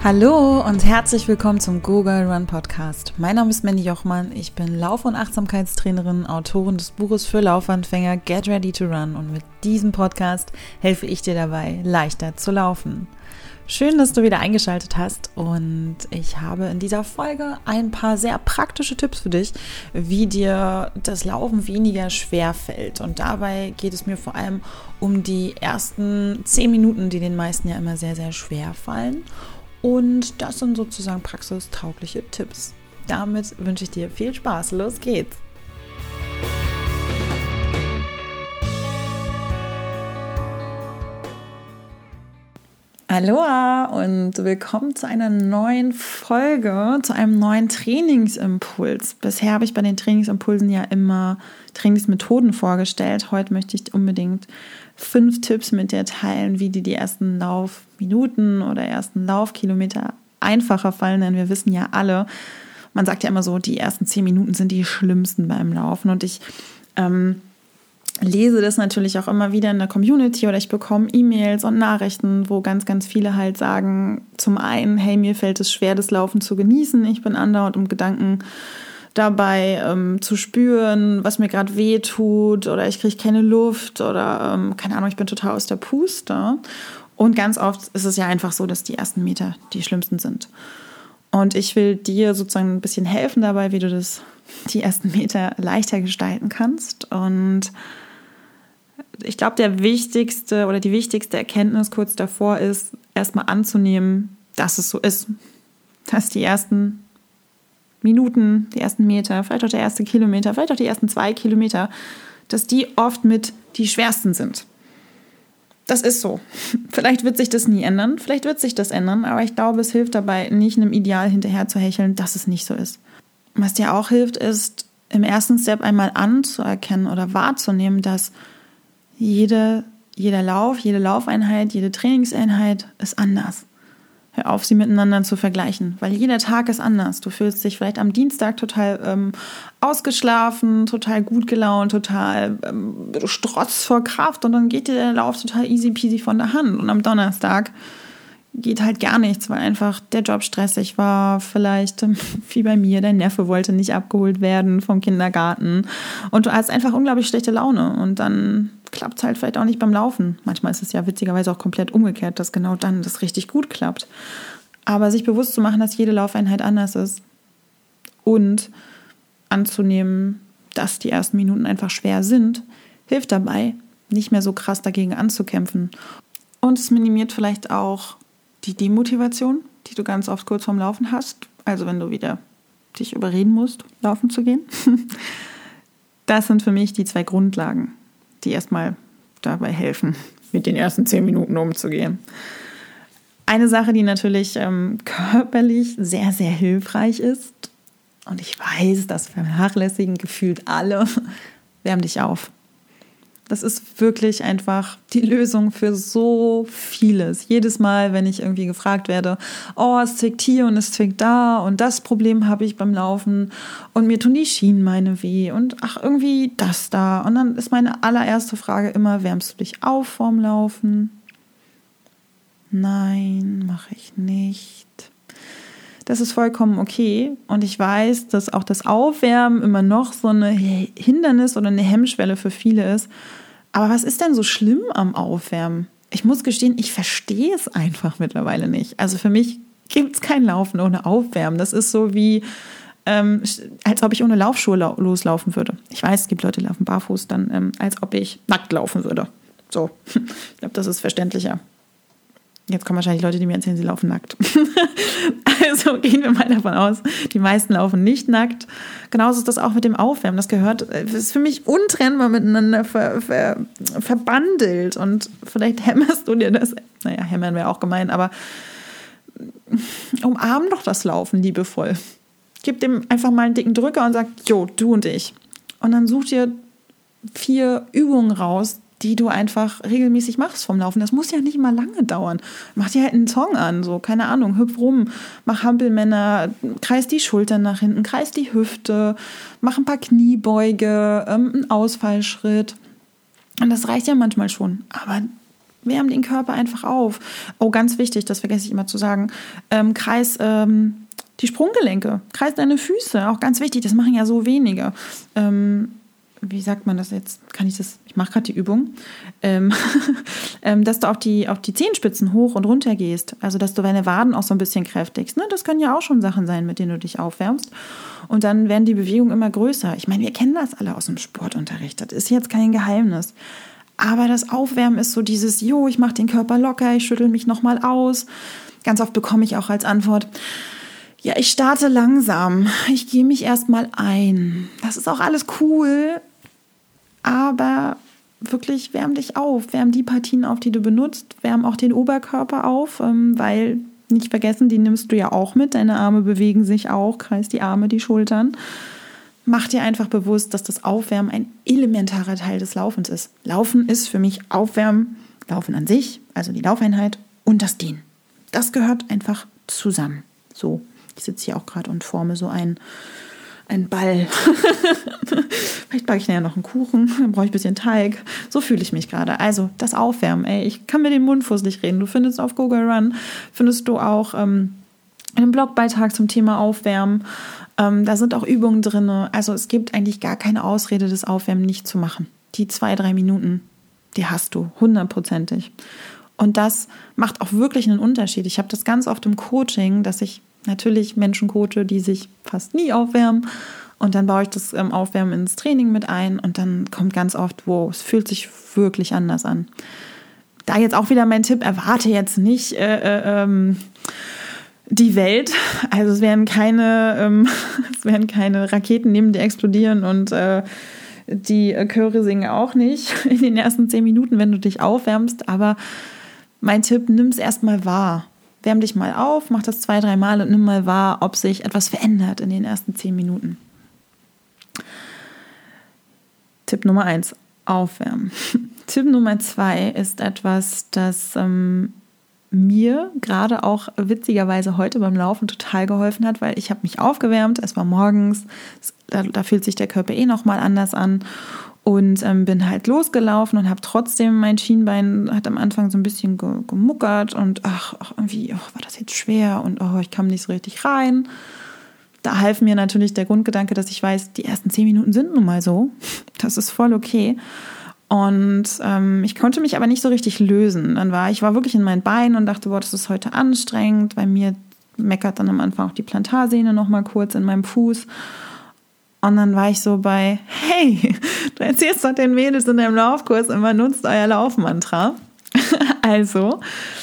Hallo und herzlich willkommen zum Go Girl Run Podcast. Mein Name ist Mandy Jochmann, ich bin Lauf- und Achtsamkeitstrainerin, Autorin des Buches für Laufanfänger Get Ready to Run und mit diesem Podcast helfe ich dir dabei, leichter zu laufen. Schön, dass du wieder eingeschaltet hast und ich habe in dieser Folge ein paar sehr praktische Tipps für dich, wie dir das Laufen weniger schwer fällt. Und dabei geht es mir vor allem um die ersten 10 Minuten, die den meisten ja immer sehr, sehr schwer fallen. Und das sind sozusagen praxistaugliche Tipps. Damit wünsche ich dir viel Spaß. Los geht's! Aloha und willkommen zu einer neuen Folge, zu einem neuen Trainingsimpuls. Bisher habe ich bei den Trainingsimpulsen ja immer Trainingsmethoden vorgestellt. Heute möchte ich unbedingt 5 Tipps mit dir teilen, wie dir die ersten Laufminuten oder ersten Laufkilometer einfacher fallen. Denn wir wissen ja alle, man sagt ja immer so, die ersten 10 Minuten sind die schlimmsten beim Laufen. Und ich lese das natürlich auch immer wieder in der Community oder ich bekomme E-Mails und Nachrichten, wo ganz, ganz viele halt sagen, zum einen, hey, mir fällt es schwer, das Laufen zu genießen. Ich bin andauernd um Gedanken dabei zu spüren, was mir gerade weh tut oder ich kriege keine Luft oder keine Ahnung, ich bin total aus der Puste. Und ganz oft ist es ja einfach so, dass die ersten Meter die schlimmsten sind. Und ich will dir sozusagen ein bisschen helfen dabei, wie du die ersten Meter leichter gestalten kannst. Und ich glaube, die wichtigste Erkenntnis kurz davor ist, erstmal anzunehmen, dass es so ist. Dass die ersten Minuten, die ersten Meter, vielleicht auch der erste Kilometer, vielleicht auch die ersten 2 Kilometer, dass die oft mit die schwersten sind. Das ist so. Vielleicht wird sich das nie ändern, vielleicht wird sich das ändern, aber ich glaube, es hilft dabei, nicht einem Ideal hinterher zu hecheln, dass es nicht so ist. Was dir auch hilft, ist im ersten Step einmal anzuerkennen oder wahrzunehmen, dass jeder Lauf, jede Laufeinheit, jede Trainingseinheit ist anders. Hör auf, sie miteinander zu vergleichen, weil jeder Tag ist anders. Du fühlst dich vielleicht am Dienstag total ausgeschlafen, total gut gelaunt, total strotz vor Kraft und dann geht dir der Lauf total easy peasy von der Hand. Und am Donnerstag geht halt gar nichts, weil einfach der Job stressig war, vielleicht wie bei mir, dein Neffe wollte nicht abgeholt werden vom Kindergarten und du hast einfach unglaublich schlechte Laune und dann klappt es halt vielleicht auch nicht beim Laufen. Manchmal ist es ja witzigerweise auch komplett umgekehrt, dass genau dann das richtig gut klappt. Aber sich bewusst zu machen, dass jede Laufeinheit anders ist und anzunehmen, dass die ersten Minuten einfach schwer sind, hilft dabei, nicht mehr so krass dagegen anzukämpfen. Und es minimiert vielleicht auch die Demotivation, die du ganz oft kurz vorm Laufen hast. Also wenn du wieder dich überreden musst, laufen zu gehen. Das sind für mich die 2 Grundlagen, die erstmal dabei helfen, mit den ersten 10 Minuten umzugehen. Eine Sache, die natürlich körperlich sehr, sehr hilfreich ist, und ich weiß, das vernachlässigen gefühlt alle, wärm dich auf. Das ist wirklich einfach die Lösung für so vieles. Jedes Mal, wenn ich irgendwie gefragt werde, oh, es zwickt hier und es zwickt da und das Problem habe ich beim Laufen und mir tun die Schienenbeine weh und ach, irgendwie das da. Und dann ist meine allererste Frage immer, wärmst du dich auf vorm Laufen? Nein, mache ich nicht. Das ist vollkommen okay und ich weiß, dass auch das Aufwärmen immer noch so eine Hindernis oder eine Hemmschwelle für viele ist. Aber was ist denn so schlimm am Aufwärmen? Ich muss gestehen, ich verstehe es einfach mittlerweile nicht. Also für mich gibt es kein Laufen ohne Aufwärmen. Das ist so wie, als ob ich ohne Laufschuhe loslaufen würde. Ich weiß, es gibt Leute, die laufen barfuß, dann als ob ich nackt laufen würde. So, ich glaube, das ist verständlicher. Jetzt kommen wahrscheinlich Leute, die mir erzählen, sie laufen nackt. Also gehen wir mal davon aus, die meisten laufen nicht nackt. Genauso ist das auch mit dem Aufwärmen. Das ist für mich untrennbar miteinander verbandelt. Und vielleicht hämmerst du dir das, naja, hämmern wäre auch gemein, aber umarm doch das Laufen liebevoll. Gib dem einfach mal einen dicken Drücker und sag, jo, du und ich. Und dann such dir 4 Übungen raus, die du einfach regelmäßig machst vom Laufen. Das muss ja nicht mal lange dauern. Mach dir halt einen Song an, so, keine Ahnung, hüpf rum, mach Hampelmänner, kreis die Schultern nach hinten, kreis die Hüfte, mach ein paar Kniebeuge, einen Ausfallschritt. Und das reicht ja manchmal schon. Aber wärm den Körper einfach auf. Oh, ganz wichtig, das vergesse ich immer zu sagen, kreis die Sprunggelenke, kreis deine Füße, auch ganz wichtig, das machen ja so wenige. Wie sagt man das jetzt? Ich mache gerade die Übung, dass du auf die Zehenspitzen hoch und runter gehst, also dass du deine Waden auch so ein bisschen kräftigst. Ne? Das können ja auch schon Sachen sein, mit denen du dich aufwärmst. Und dann werden die Bewegungen immer größer. Ich meine, wir kennen das alle aus dem Sportunterricht, das ist jetzt kein Geheimnis. Aber das Aufwärmen ist so dieses, ich mache den Körper locker, ich schüttel mich nochmal aus. Ganz oft bekomme ich auch als Antwort, ja, ich starte langsam, ich gehe mich erstmal ein. Das ist auch alles cool, aber wirklich wärm dich auf, wärm die Partien auf, die du benutzt, wärm auch den Oberkörper auf, weil, nicht vergessen, die nimmst du ja auch mit, deine Arme bewegen sich auch, kreis die Arme, die Schultern. Mach dir einfach bewusst, dass das Aufwärmen ein elementarer Teil des Laufens ist. Laufen ist für mich Aufwärmen, Laufen an sich, also die Laufeinheit und das Dehnen. Das gehört einfach zusammen. So, ich sitze hier auch gerade und forme so einen Ball. Vielleicht backe ich nachher noch einen Kuchen, dann brauche ich ein bisschen Teig. So fühle ich mich gerade. Also das Aufwärmen, ich kann mir den Mund fusselig reden. Du findest auf Google Run, findest du auch einen Blogbeitrag zum Thema Aufwärmen. Da sind auch Übungen drin. Also es gibt eigentlich gar keine Ausrede, das Aufwärmen nicht zu machen. Die 2-3 Minuten, die hast du, 100%. Und das macht auch wirklich einen Unterschied. Ich habe das ganz oft im Coaching, dass ich natürlich Menschen coache, die sich fast nie aufwärmen. Und dann baue ich das Aufwärmen ins Training mit ein. Und dann kommt ganz oft, es fühlt sich wirklich anders an. Da jetzt auch wieder mein Tipp, erwarte jetzt nicht die Welt. Also es werden keine Raketen neben dir explodieren und die Chöre singen auch nicht in den ersten 10 Minuten, wenn du dich aufwärmst. Aber mein Tipp, nimm es erstmal wahr. Wärm dich mal auf, mach das 2-3 Mal und nimm mal wahr, ob sich etwas verändert in den ersten 10 Minuten. Tipp Nummer 1, aufwärmen. Tipp Nummer 2 ist etwas, das mir gerade auch witzigerweise heute beim Laufen total geholfen hat, weil ich habe mich aufgewärmt, es war morgens, da fühlt sich der Körper nochmal anders an und bin halt losgelaufen und habe trotzdem, mein Schienbein hat am Anfang so ein bisschen gemuckert und irgendwie war das jetzt schwer und ich kam nicht so richtig rein. Da half mir natürlich der Grundgedanke, dass ich weiß, die ersten 10 Minuten sind nun mal so, das ist voll okay. Und ich konnte mich aber nicht so richtig lösen. Ich war wirklich in meinen Beinen und dachte, das ist heute anstrengend. Bei mir meckert dann am Anfang auch die Plantarsehne noch mal kurz in meinem Fuß. Und dann war ich so bei, hey, du erzählst doch den Mädels in deinem Laufkurs immer, nutzt euer Laufmantra. Also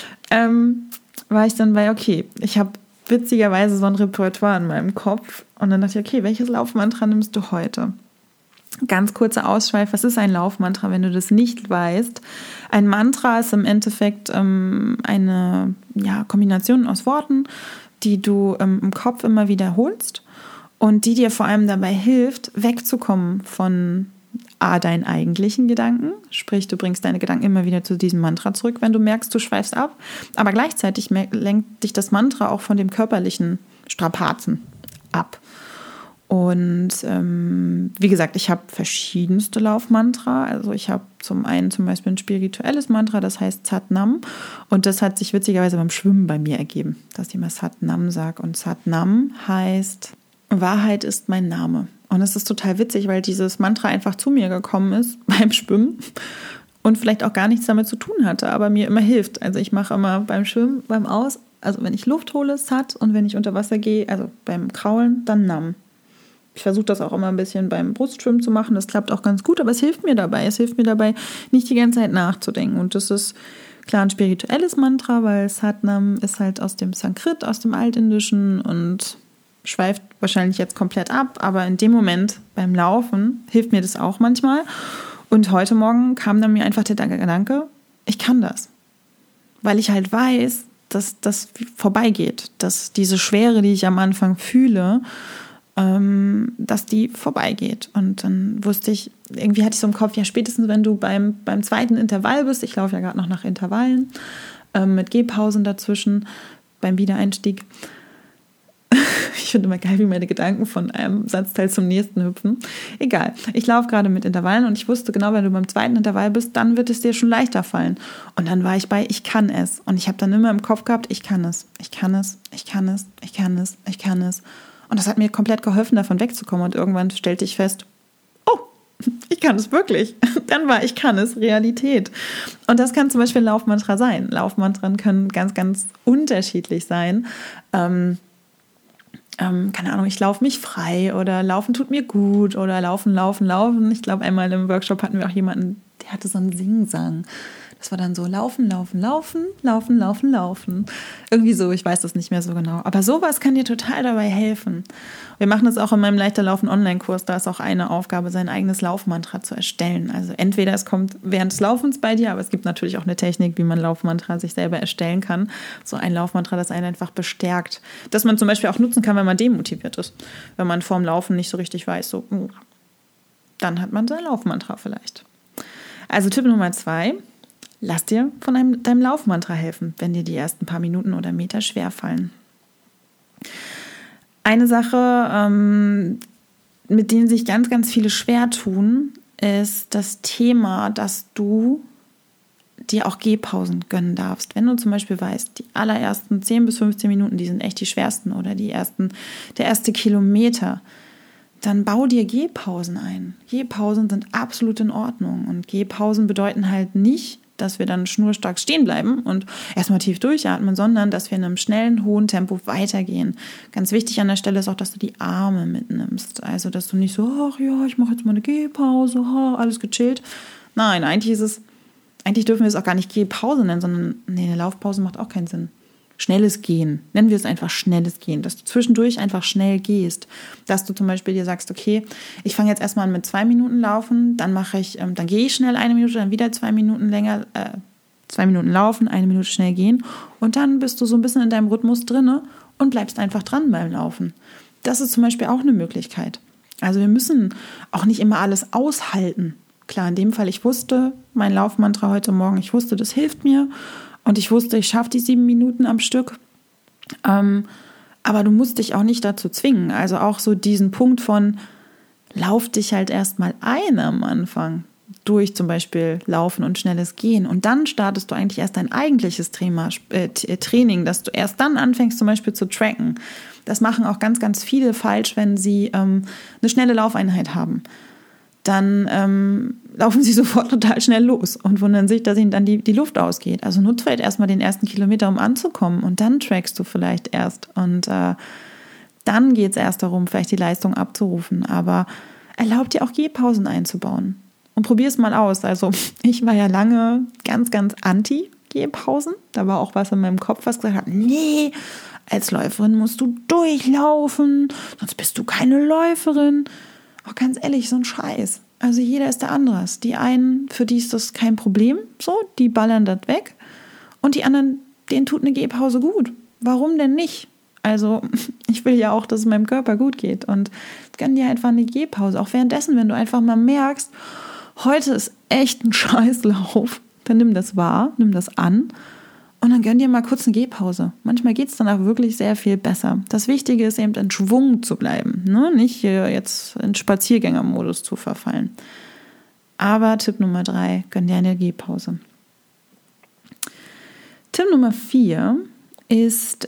war ich dann bei, okay, ich habe witzigerweise so ein Repertoire in meinem Kopf. Und dann dachte ich, okay, welches Laufmantra nimmst du heute? Ganz kurzer Ausschweif, was ist ein Laufmantra, wenn du das nicht weißt? Ein Mantra ist im Endeffekt eine Kombination aus Worten, die du im Kopf immer wiederholst und die dir vor allem dabei hilft, wegzukommen von deinen eigentlichen Gedanken. Sprich, du bringst deine Gedanken immer wieder zu diesem Mantra zurück, wenn du merkst, du schweifst ab. Aber gleichzeitig lenkt dich das Mantra auch von dem körperlichen Strapazen ab. Und wie gesagt, ich habe verschiedenste Laufmantra. Also ich habe zum einen zum Beispiel ein spirituelles Mantra, das heißt Sat Nam. Und das hat sich witzigerweise beim Schwimmen bei mir ergeben, dass ich immer Sat Nam sage. Und Sat Nam heißt, Wahrheit ist mein Name. Und es ist total witzig, weil dieses Mantra einfach zu mir gekommen ist beim Schwimmen und vielleicht auch gar nichts damit zu tun hatte, aber mir immer hilft. Also ich mache immer beim Schwimmen, also wenn ich Luft hole, Sat, und wenn ich unter Wasser gehe, also beim Kraulen, dann Nam. Ich versuche das auch immer ein bisschen beim Brustschwimmen zu machen. Das klappt auch ganz gut, aber es hilft mir dabei. Es hilft mir dabei, nicht die ganze Zeit nachzudenken. Und das ist klar ein spirituelles Mantra, weil Sat Nam ist halt aus dem Sanskrit, aus dem Altindischen und schweift wahrscheinlich jetzt komplett ab. Aber in dem Moment beim Laufen hilft mir das auch manchmal. Und heute Morgen kam dann mir einfach der Gedanke, ich kann das. Weil ich halt weiß, dass das vorbeigeht. Dass diese Schwere, die ich am Anfang fühle, dass die vorbeigeht. Und dann wusste ich, irgendwie hatte ich so im Kopf, ja spätestens wenn du beim zweiten Intervall bist, ich laufe ja gerade noch nach Intervallen, mit Gehpausen dazwischen, beim Wiedereinstieg, Ich finde immer geil, wie meine Gedanken von einem Satzteil zum nächsten hüpfen. Egal, ich laufe gerade mit Intervallen und ich wusste genau, wenn du beim zweiten Intervall bist, dann wird es dir schon leichter fallen. Und dann war ich bei, ich kann es. Und ich habe dann immer im Kopf gehabt, ich kann es, ich kann es, ich kann es, ich kann es, ich kann es. Und das hat mir komplett geholfen, davon wegzukommen. Und irgendwann stellte ich fest, oh, ich kann es wirklich. Dann war ich kann es Realität. Und das kann zum Beispiel ein Laufmantra sein. Laufmantren können ganz, ganz unterschiedlich sein. Keine Ahnung, ich laufe mich frei oder laufen tut mir gut oder laufen. Ich glaube, einmal im Workshop hatten wir auch jemanden, der hatte so einen Singsang. Das war dann so laufen. Irgendwie so, ich weiß das nicht mehr so genau. Aber sowas kann dir total dabei helfen. Wir machen das auch in meinem Leichter Laufen Online-Kurs. Da ist auch eine Aufgabe, sein eigenes Laufmantra zu erstellen. Also entweder es kommt während des Laufens bei dir, aber es gibt natürlich auch eine Technik, wie man Laufmantra sich selber erstellen kann. So ein Laufmantra, das einen einfach bestärkt. Das man zum Beispiel auch nutzen kann, wenn man demotiviert ist. Wenn man vorm Laufen nicht so richtig weiß, so, dann hat man sein Laufmantra vielleicht. Also Tipp Nummer 2. Lass dir von deinem Laufmantra helfen, wenn dir die ersten paar Minuten oder Meter schwerfallen. Eine Sache, mit denen sich ganz, ganz viele schwer tun, ist das Thema, dass du dir auch Gehpausen gönnen darfst. Wenn du zum Beispiel weißt, die allerersten 10 bis 15 Minuten, die sind echt die schwersten oder der erste Kilometer, dann bau dir Gehpausen ein. Gehpausen sind absolut in Ordnung und Gehpausen bedeuten halt nicht, dass wir dann schnurstracks stehen bleiben und erstmal tief durchatmen, sondern dass wir in einem schnellen, hohen Tempo weitergehen. Ganz wichtig an der Stelle ist auch, dass du die Arme mitnimmst. Also, dass du nicht so, ach ja, ich mache jetzt mal eine Gehpause, alles gechillt. Nein, eigentlich dürfen wir es auch gar nicht Gehpause nennen, sondern eine Laufpause macht auch keinen Sinn. Schnelles Gehen, nennen wir es einfach schnelles Gehen, dass du zwischendurch einfach schnell gehst, dass du zum Beispiel dir sagst, okay, ich fange jetzt erstmal an mit 2 Minuten laufen, dann gehe ich schnell 1 Minute, dann wieder 2 Minuten länger, 2 Minuten laufen, 1 Minute schnell gehen und dann bist du so ein bisschen in deinem Rhythmus drinne und bleibst einfach dran beim Laufen. Das ist zum Beispiel auch eine Möglichkeit. Also wir müssen auch nicht immer alles aushalten. Klar, in dem Fall, ich wusste, mein Laufmantra heute Morgen, ich wusste, das hilft mir. Und ich wusste, ich schaffe die 7 Minuten am Stück. Aber du musst dich auch nicht dazu zwingen. Also auch so diesen Punkt von, lauf dich halt erstmal ein am Anfang. Durch zum Beispiel Laufen und schnelles Gehen. Und dann startest du eigentlich erst dein eigentliches Training, dass du erst dann anfängst zum Beispiel zu tracken. Das machen auch ganz, ganz viele falsch, wenn sie eine schnelle Laufeinheit haben. Dann laufen sie sofort total schnell los und wundern sich, dass ihnen dann die Luft ausgeht. Also nutzt vielleicht erstmal den ersten Kilometer, um anzukommen und dann trackst du vielleicht erst. Und dann geht es erst darum, vielleicht die Leistung abzurufen. Aber erlaub dir auch Gehpausen einzubauen und probier es mal aus. Also ich war ja lange ganz, ganz anti-Gehpausen. Da war auch was in meinem Kopf, was gesagt hat, nee, als Läuferin musst du durchlaufen, sonst bist du keine Läuferin. Auch ganz ehrlich, so ein Scheiß. Also jeder ist da anders. Die einen, für die ist das kein Problem, so, die ballern das weg. Und die anderen, denen tut eine Gehpause gut. Warum denn nicht? Also ich will ja auch, dass es meinem Körper gut geht. Und gönn dir einfach eine Gehpause. Auch währenddessen, wenn du einfach mal merkst, heute ist echt ein Scheißlauf, dann nimm das wahr, nimm das an. Und dann gönn dir mal kurz eine Gehpause. Manchmal geht es dann auch wirklich sehr viel besser. Das Wichtige ist eben, in Schwung zu bleiben. Ne? Nicht hier jetzt in Spaziergängermodus zu verfallen. Aber Tipp Nummer 3, gönn dir eine Gehpause. Tipp Nummer 4 ist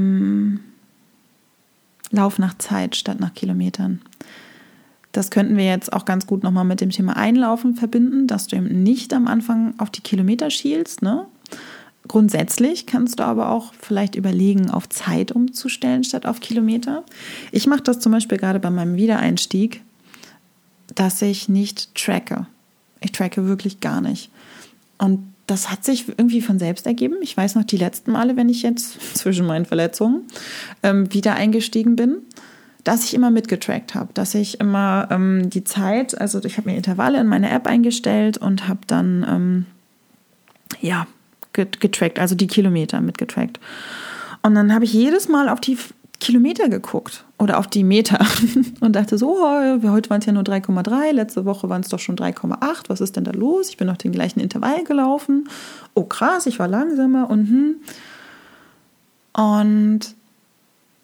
Lauf nach Zeit statt nach Kilometern. Das könnten wir jetzt auch ganz gut nochmal mit dem Thema Einlaufen verbinden, dass du eben nicht am Anfang auf die Kilometer schielst, ne? Grundsätzlich kannst du aber auch vielleicht überlegen, auf Zeit umzustellen statt auf Kilometer. Ich mache das zum Beispiel gerade bei meinem Wiedereinstieg, dass ich nicht tracke. Ich tracke wirklich gar nicht. Und das hat sich irgendwie von selbst ergeben. Ich weiß noch die letzten Male, wenn ich jetzt zwischen meinen Verletzungen wieder eingestiegen bin, dass ich immer mitgetrackt habe, dass ich immer die Zeit, also ich habe mir Intervalle in meine App eingestellt und habe dann getrackt, also die Kilometer mitgetrackt. Und dann habe ich jedes Mal auf die Kilometer geguckt oder auf die Meter und dachte so, heute waren es ja nur 3,3, letzte Woche waren es doch schon 3,8, was ist denn da los? Ich bin noch den gleichen Intervall gelaufen. Oh krass, ich war langsamer und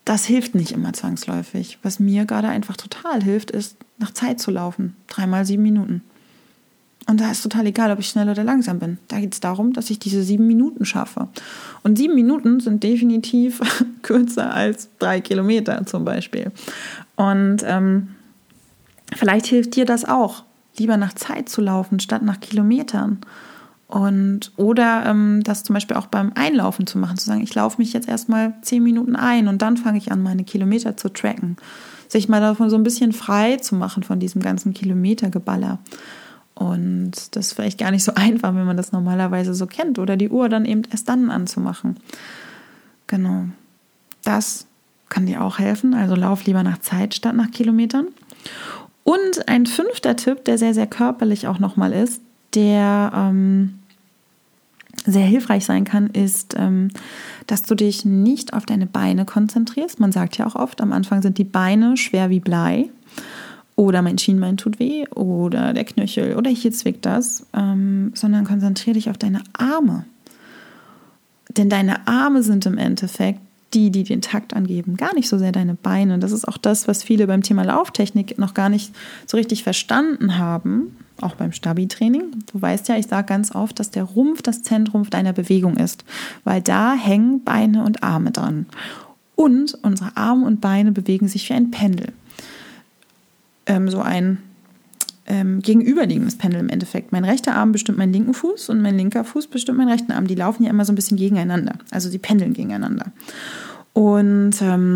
das hilft nicht immer zwangsläufig. Was mir gerade einfach total hilft, ist, nach Zeit zu laufen. 3 x 7 Minuten. Und da ist total egal, ob ich schnell oder langsam bin. Da geht es darum, dass ich diese 7 Minuten schaffe. Und 7 Minuten sind definitiv kürzer als 3 Kilometer zum Beispiel. Und vielleicht hilft dir das auch, lieber nach Zeit zu laufen, statt nach Kilometern. Oder das zum Beispiel auch beim Einlaufen zu machen, zu sagen, ich laufe mich jetzt erstmal 10 Minuten ein und dann fange ich an, meine Kilometer zu tracken. Sich mal davon so ein bisschen frei zu machen von diesem ganzen Kilometergeballer. Und das ist vielleicht gar nicht so einfach, wenn man das normalerweise so kennt. Oder die Uhr dann eben erst dann anzumachen. Genau. Das kann dir auch helfen. Also lauf lieber nach Zeit statt nach Kilometern. Und ein 5. Tipp, der sehr, sehr körperlich auch nochmal ist, der sehr hilfreich sein kann, ist, dass du dich nicht auf deine Beine konzentrierst. Man sagt ja auch oft, am Anfang sind die Beine schwer wie Blei oder mein Schienbein tut weh oder der Knöchel oder hier zwickt das, sondern konzentriere dich auf deine Arme. Denn deine Arme sind im Endeffekt die den Takt angeben, gar nicht so sehr deine Beine. Das ist auch das, was viele beim Thema Lauftechnik noch gar nicht so richtig verstanden haben, auch beim Stabi-Training. Du weißt ja, ich sage ganz oft, dass der Rumpf das Zentrum deiner Bewegung ist, weil da hängen Beine und Arme dran. Und unsere Arme und Beine bewegen sich wie ein Pendel. So ein gegenüberliegendes Pendel im Endeffekt. Mein rechter Arm bestimmt meinen linken Fuß und mein linker Fuß bestimmt meinen rechten Arm. Die laufen ja immer so ein bisschen gegeneinander. Also die pendeln gegeneinander. Und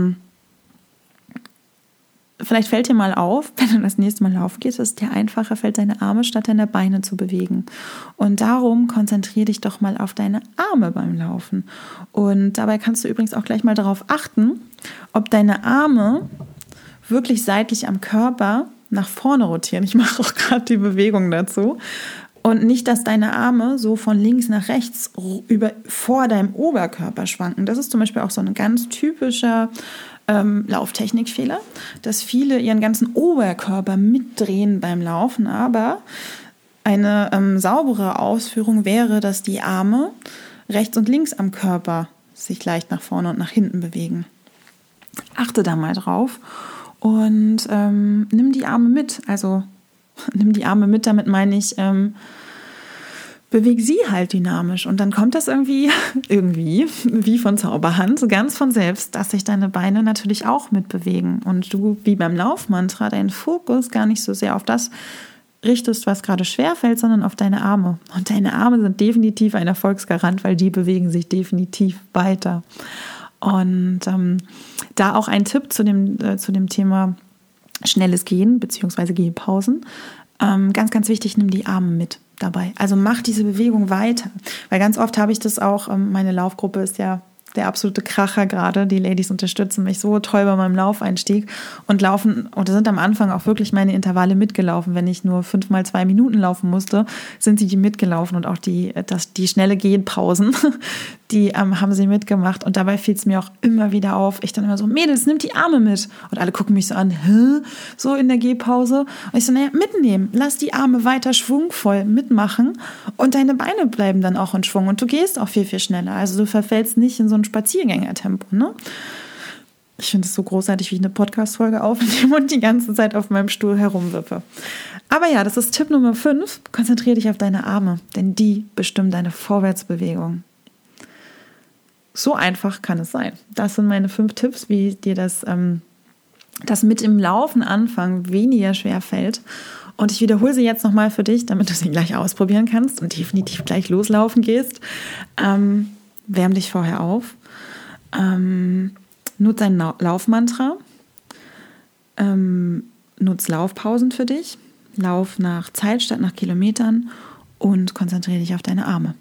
vielleicht fällt dir mal auf, wenn du das nächste Mal laufen gehst, dass es dir einfacher fällt, deine Arme statt deiner Beine zu bewegen. Und darum konzentriere dich doch mal auf deine Arme beim Laufen. Und dabei kannst du übrigens auch gleich mal darauf achten, ob deine Arme wirklich seitlich am Körper nach vorne rotieren. Ich mache auch gerade die Bewegung dazu. Und nicht, dass deine Arme so von links nach rechts vor deinem Oberkörper schwanken. Das ist zum Beispiel auch so ein ganz typischer Lauftechnikfehler, dass viele ihren ganzen Oberkörper mitdrehen beim Laufen. Aber eine saubere Ausführung wäre, dass die Arme rechts und links am Körper sich leicht nach vorne und nach hinten bewegen. Achte da mal drauf. Und nimm die Arme mit. Also nimm die Arme mit, damit meine ich, beweg sie halt dynamisch. Und dann kommt das irgendwie, wie von Zauberhand, ganz von selbst, dass sich deine Beine natürlich auch mitbewegen. Und du, wie beim Laufmantra, deinen Fokus gar nicht so sehr auf das richtest, was gerade schwerfällt, sondern auf deine Arme. Und deine Arme sind definitiv ein Erfolgsgarant, weil die bewegen sich definitiv weiter. Und da auch ein Tipp zu dem Thema schnelles Gehen bzw. Gehpausen. Ganz, ganz wichtig, nimm die Arme mit dabei. Also mach diese Bewegung weiter. Weil ganz oft habe ich das auch, meine Laufgruppe ist ja der absolute Kracher gerade. Die Ladies unterstützen mich so toll bei meinem Laufeinstieg und laufen oder sind am Anfang auch wirklich meine Intervalle mitgelaufen. Wenn ich nur 5 mal 2 Minuten laufen musste, sind sie die mitgelaufen und auch die schnelle Gehpausen, die haben sie mitgemacht. Und dabei fiel es mir auch immer wieder auf. Ich dann immer so, Mädels, nimmt die Arme mit. Und alle gucken mich so an, hä? So in der Gehpause. Und ich so, naja, mitnehmen. Lass die Arme weiter schwungvoll mitmachen und deine Beine bleiben dann auch in Schwung. Und du gehst auch viel, viel schneller. Also du verfällst nicht in so ein Spaziergängertempo, ne? Ich finde es so großartig, wie ich eine Podcast-Folge aufnehme und die ganze Zeit auf meinem Stuhl herumwippe. Aber ja, das ist Tipp Nummer 5. Konzentriere dich auf deine Arme, denn die bestimmen deine Vorwärtsbewegung. So einfach kann es sein. Das sind meine 5 Tipps, wie dir das mit dem Laufen anfangen weniger schwer fällt. Und ich wiederhole sie jetzt nochmal für dich, damit du sie gleich ausprobieren kannst und definitiv gleich loslaufen gehst. Wärm dich vorher auf. Nutz dein Laufmantra. Nutz Laufpausen für dich. Lauf nach Zeit statt nach Kilometern und konzentriere dich auf deine Arme.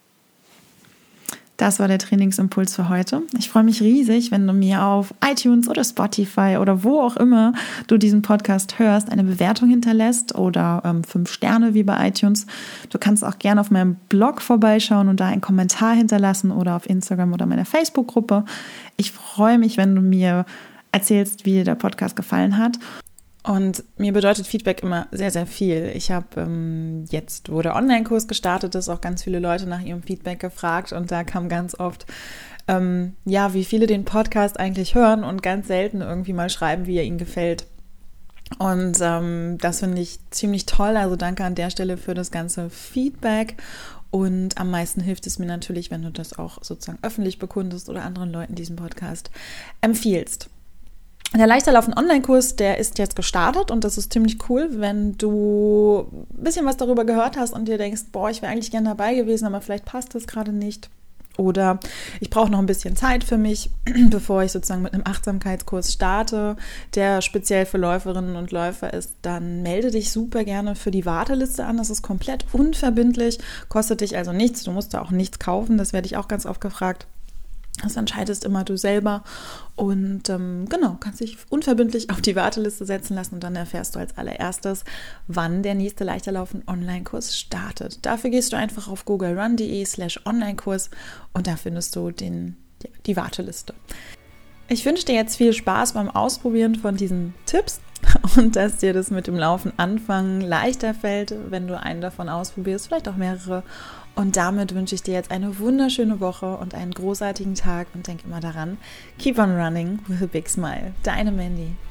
Das war der Trainingsimpuls für heute. Ich freue mich riesig, wenn du mir auf iTunes oder Spotify oder wo auch immer du diesen Podcast hörst, eine Bewertung hinterlässt oder 5 Sterne wie bei iTunes. Du kannst auch gerne auf meinem Blog vorbeischauen und da einen Kommentar hinterlassen oder auf Instagram oder meiner Facebook-Gruppe. Ich freue mich, wenn du mir erzählst, wie dir der Podcast gefallen hat. Und mir bedeutet Feedback immer sehr, sehr viel. Ich habe jetzt, wo der Online-Kurs gestartet ist, auch ganz viele Leute nach ihrem Feedback gefragt und da kam ganz oft wie viele den Podcast eigentlich hören und ganz selten irgendwie mal schreiben, wie er ihnen gefällt. Und das finde ich ziemlich toll. Also danke an der Stelle für das ganze Feedback. Und am meisten hilft es mir natürlich, wenn du das auch sozusagen öffentlich bekundest oder anderen Leuten diesen Podcast empfiehlst. Der Leichterlaufen Online-Kurs, der ist jetzt gestartet und das ist ziemlich cool, wenn du ein bisschen was darüber gehört hast und dir denkst, boah, ich wäre eigentlich gerne dabei gewesen, aber vielleicht passt das gerade nicht. Oder ich brauche noch ein bisschen Zeit für mich, bevor ich sozusagen mit einem Achtsamkeitskurs starte, der speziell für Läuferinnen und Läufer ist, dann melde dich super gerne für die Warteliste an. Das ist komplett unverbindlich, kostet dich also nichts. Du musst da auch nichts kaufen, das werde ich auch ganz oft gefragt. Das entscheidest immer du selber und kannst dich unverbindlich auf die Warteliste setzen lassen und dann erfährst du als allererstes, wann der nächste Leichterlaufen Online-Kurs startet. Dafür gehst du einfach auf googlerun.de/Online-Kurs und da findest du die Warteliste. Ich wünsche dir jetzt viel Spaß beim Ausprobieren von diesen Tipps und dass dir das mit dem Laufen anfangen leichter fällt, wenn du einen davon ausprobierst, vielleicht auch mehrere. Und damit wünsche ich dir jetzt eine wunderschöne Woche und einen großartigen Tag und denk immer daran, keep on running with a big smile. Deine Mandy.